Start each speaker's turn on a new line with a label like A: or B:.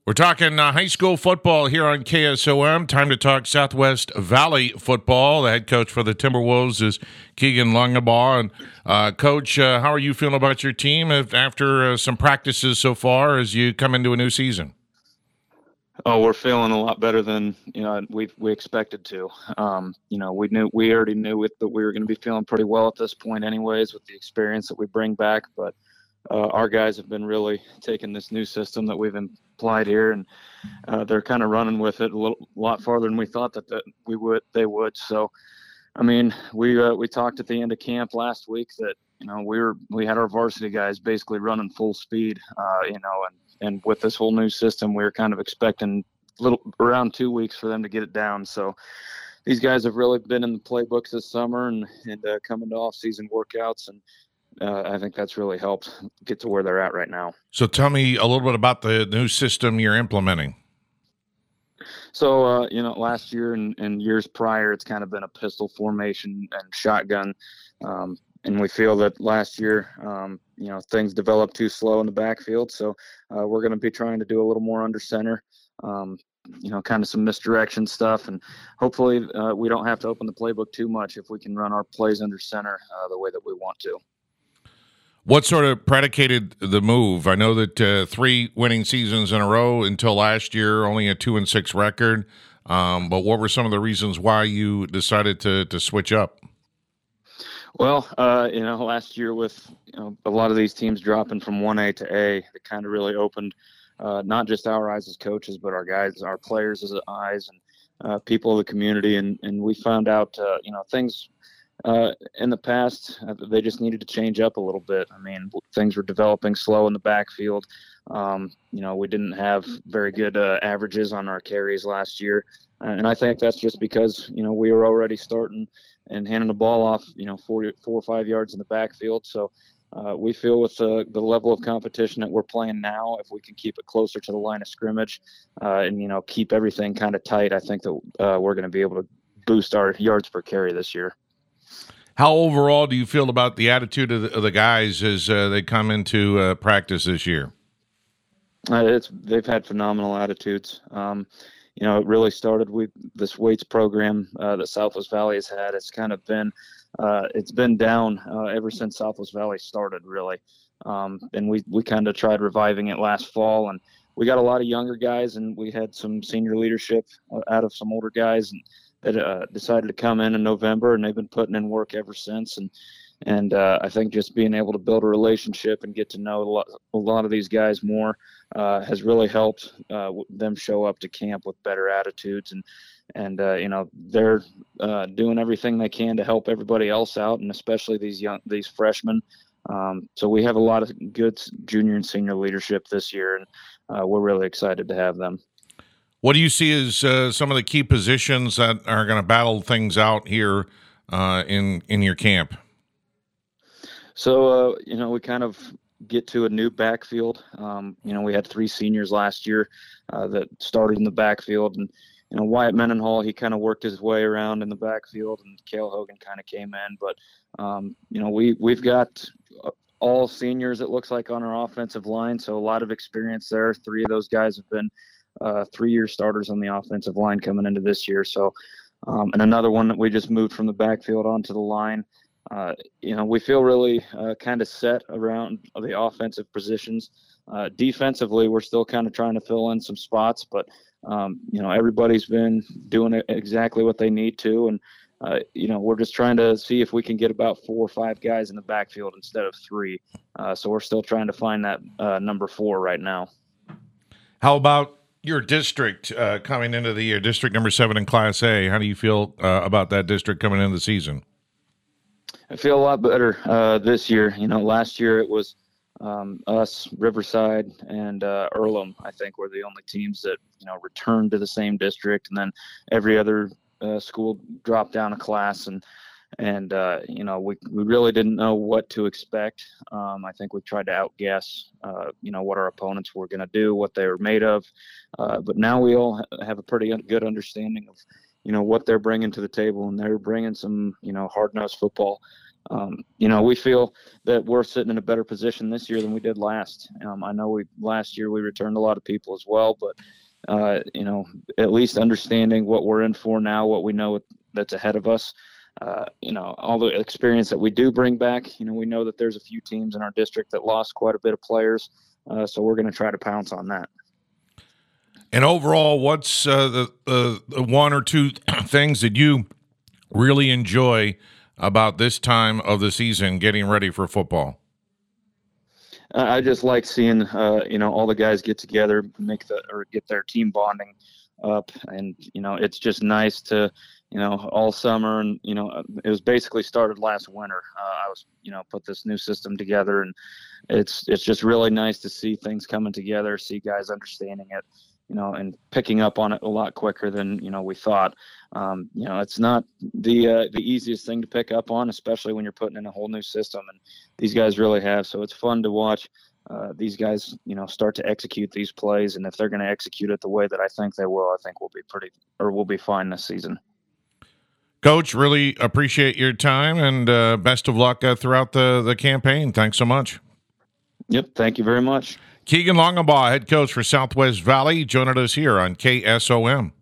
A: We're talking high school football here on KSOM. Time to talk Southwest Valley football. The head coach for the Timberwolves is Keegan Lungabaugh. And Coach, how are you feeling about your team after some practices so far as you come into a new season?
B: Oh, we're feeling a lot better than we expected to. We already knew that we were going to be feeling pretty well at this point, anyways, with the experience that we bring back. But our guys have been really taking this new system that we've applied here, and they're kind of running with it a lot farther than we thought that they would. So, I mean, we talked at the end of camp last week that we had our varsity guys basically running full speed, and with this whole new system, we were kind of expecting around 2 weeks for them to get it down. So these guys have really been in the playbooks this summer and coming to off-season workouts, and I think that's really helped get to where they're at right now.
A: So tell me a little bit about the new system you're implementing.
B: So, last year and years prior, it's kind of been a pistol formation and shotgun. And we feel that last year, things developed too slow in the backfield. So we're going to be trying to do a little more under center, kind of some misdirection stuff. And hopefully we don't have to open the playbook too much if we can run our plays under center the way that we want to.
A: What sort of predicated the move? I know that 3 winning seasons in a row until last year, only a 2-6 record. But what were some of the reasons why you decided to switch up?
B: Well, last year with a lot of these teams dropping from 1A to A, it kind of really opened not just our eyes as coaches, but our guys, our players' as eyes, and people of the community. And we found out, things in the past, they just needed to change up a little bit. I mean, things were developing slow in the backfield. We didn't have very good averages on our carries last year. And I think that's just because, we were already starting and handing the ball off, 4 or 5 yards in the backfield. So we feel with the level of competition that we're playing now, if we can keep it closer to the line of scrimmage and, keep everything kind of tight, I think that we're going to be able to boost our yards per carry this year.
A: How overall do you feel about the attitude of the guys as they come into practice this year?
B: They've had phenomenal attitudes. It really started with this weights program that Southwest Valley has had. It's kind of been it's been down ever since Southwest Valley started, really. And we kind of tried reviving it last fall, and we got a lot of younger guys, and we had some senior leadership out of some older guys that decided to come in November, and they've been putting in work ever since. And I think just being able to build a relationship and get to know a lot of these guys more has really helped them show up to camp with better attitudes. And they're doing everything they can to help everybody else out, and especially these freshmen. So we have a lot of good junior and senior leadership this year, and we're really excited to have them.
A: What do you see as some of the key positions that are going to battle things out here in your camp?
B: So, we kind of get to a new backfield. We had 3 seniors last year that started in the backfield. And, Wyatt Mendenhall, he kind of worked his way around in the backfield, and Cale Hogan kind of came in. But, we've got all seniors, it looks like, on our offensive line. So a lot of experience there. 3 of those guys have been 3-year starters on the offensive line coming into this year. So, and another one that we just moved from the backfield onto the line. We feel really kind of set around the offensive positions. Defensively, we're still kind of trying to fill in some spots, but everybody's been doing exactly what they need to, and we're just trying to see if we can get about 4 or 5 guys in the backfield instead of 3. So we're still trying to find that number 4 right now.
A: How about your district coming into the year, district number 7 in Class A? How do you feel about that district coming into the season?
B: I feel a lot better this year. Last year it was us, Riverside, and Earlham, I think, were the only teams that, returned to the same district. And then every other school dropped down a class. And we really didn't know what to expect. I think we tried to outguess, what our opponents were going to do, what they were made of. But now we all have a pretty good understanding of, what they're bringing to the table, and they're bringing some, hard-nosed football. We feel that we're sitting in a better position this year than we did last. I know last year we returned a lot of people as well, but at least understanding what we're in for now, what we know that's ahead of us. All the experience that we do bring back, we know that there's a few teams in our district that lost quite a bit of players. So we're going to try to pounce on that.
A: And overall, what's the one or two things that you really enjoy about this time of the season, getting ready for football?
B: I just like seeing, all the guys get together, get their team bonding up, and it's just nice to, all summer, and it was basically started last winter. I was, put this new system together, and it's just really nice to see things coming together, see guys understanding it, and picking up on it a lot quicker than we thought. It's not the easiest thing to pick up on, especially when you're putting in a whole new system, and these guys really have. So it's fun to watch these guys, start to execute these plays, and if they're going to execute it the way that I think they will, I think we'll be fine this season.
A: Coach, really appreciate your time, and best of luck throughout the campaign. Thanks so much.
B: Yep, thank you very much.
A: Keegan Longabaugh, head coach for Southwest Valley, joining us here on KSOM.